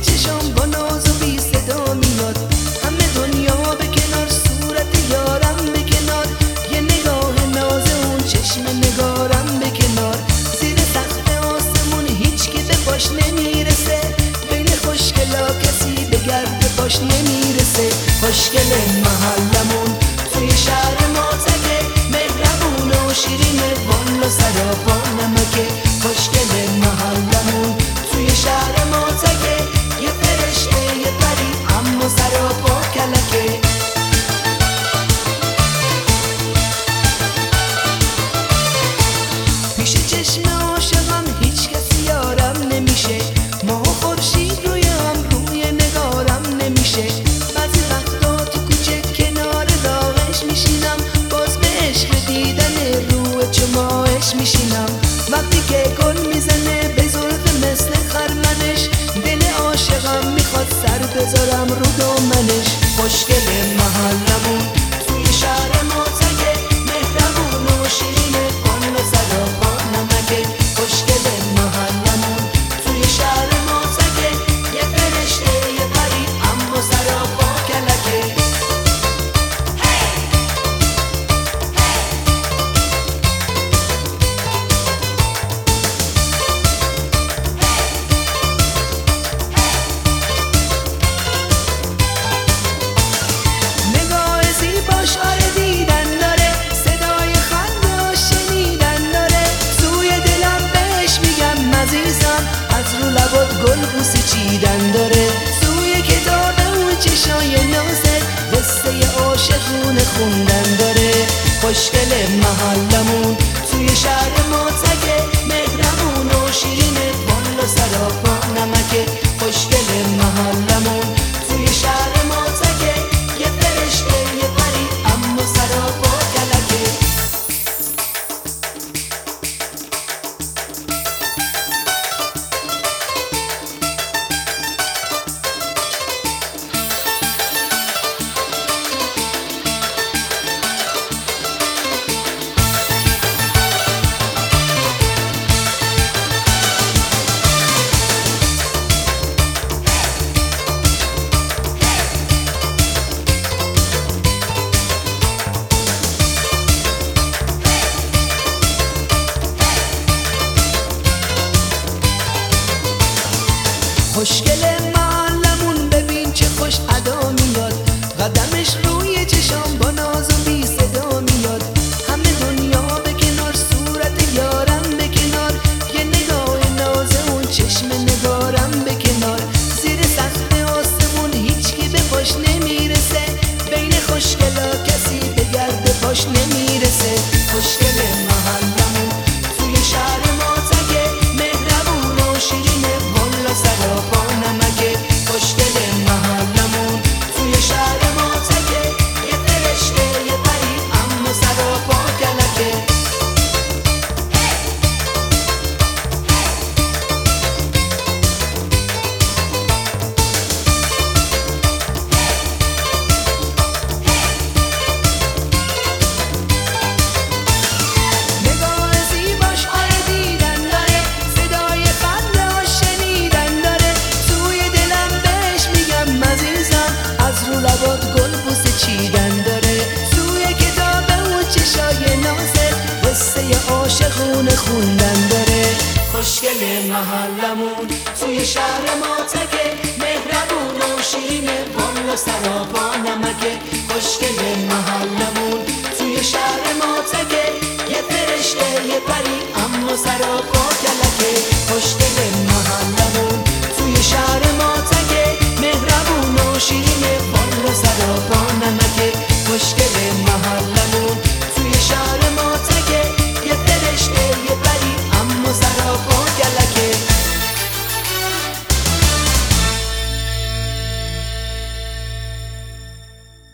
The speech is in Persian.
چشام با ناز و بی صدا میاد، همه دنیا به کنار، صورت یارم به کنار، یه نگاه ناز اون چشم نگارم به کنار. زیر سقف آسمون هیچ که به پاش نمیرسه، بین خوشگلا کسی به گرد پاش نمیرسه. خوشگل محلمون توی شهر ما تکه، مهربون و شیرین، والا سراپا نمکه. خوشگل محلمون توی شهر ما تکه، یه فرشته یه پری اما سراپا کلکه. پیش چشم عاشقم هیچ کسی یارم نمیشه، ماه و خورشید روی هم روی نگارم نمیشه. بعضی وقتا تو کوچه کنار داغش میشینم، باز به عشق دیدن روی چماهش میشینم. وقتی که گل میزنه به زلف مثل خرمنش، دل عاشقم میخواد سر بذارم رو دامنش. خوشگل محلمون توی شهر ما تکه، مهربون و شیرینه، والا سراپا نمکه. خوشگل محلمون توی شهر ما تکه، یه فرشته یه پری اما سراپا کلکه. نگاه زیباش آره دیدن داره، صدای خنده و شنیدن داره. توی دلم بهش میگم عزیزم، از رو لبات گل بوسه چیدن داره. توی کتاب اون چشای نازت قصه عاشقونه خوندن داره. خوشگل محلمون توی شهر ما تکه، مهربون و شیرینه، والا سراپا نمکه. خوشگل محلمون توی شهر ما تکه، یه فرشته یه پری اما سراپا کلکه. خوشگل محلمون ببین چه خوش ادا میاد، قدمش روی چشام با ناز و بی صدا میاد. همه دنیا به کنار، صورت یارم به کنار، یه نگاه ناز اون چشم نگارم به کنار. زیر سقف آسمون هیچ کی به پاش نمیرسه، بین خوشگلا کسی به گرد پاش نمیرسه. خوشگل محلمون توی شهر ما تکه، مهربون و شیرینه، والا سراپا نمکه. خوشگل محلمون توی شهر ما تکه، یه فرشته یه پری اما سراپا کلکه. نگاه زیباش آره دیدن داره، صدای خنده و شنیدن داره. توی دلم بهش میگم عزیزم، از رو لبات گل بوسه چیدن داره. توی کتاب اون چشای نازت قصه عاشقونه خوندن داره. خوشگل محلمون توی شهر ما تکه، مهربون و شیرینه، والا سراپا نمکه. خوشگل محلمون توی شهر ما تکه، یه فرشته یه پری اما سراپا کلکه.